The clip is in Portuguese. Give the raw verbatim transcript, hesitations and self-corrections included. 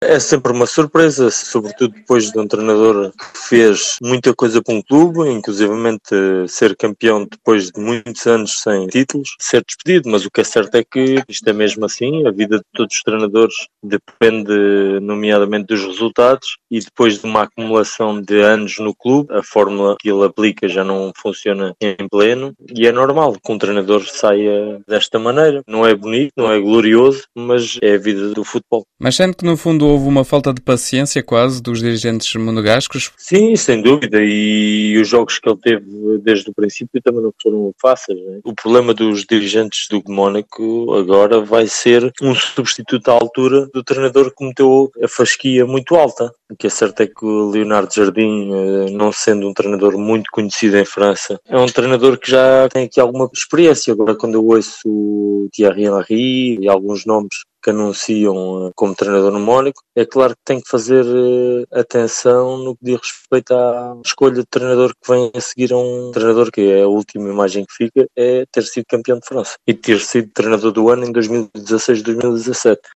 é sempre uma surpresa, sobretudo depois de um treinador que fez muita coisa para um clube, inclusivamente ser campeão depois de muitos anos sem títulos, ser despedido. Mas o que é certo é que isto é mesmo assim, a vida de todos os treinadores depende nomeadamente dos resultados, e depois de uma acumulação de anos no clube, a fórmula que ele aplica já não funciona em pleno, e é normal que um treinador saia desta maneira. Não é bonito, não é glorioso, mas é a vida do futebol. Mas sente que no fundo houve uma falta de paciência quase dos dirigentes monegascos? Sim, sem dúvida, e os jogos que ele teve desde o princípio também não foram fáceis, né? O problema dos dirigentes do Mónaco agora vai ser um substituto à altura do treinador que meteu a fasquia muito alta. O que é certo é que o Leonardo Jardim, não sendo um treinador muito conhecido em França, é um treinador que já tem aqui alguma experiência. Agora, quando eu ouço o Thierry Henry e alguns nomes que anunciam como treinador no Mónaco, é claro que tem que fazer atenção no que diz respeito à escolha de treinador que vem a seguir a um treinador que é a última imagem que fica, é ter sido campeão de França e ter sido treinador do ano em dois mil e dezasseis, dois mil e dezassete.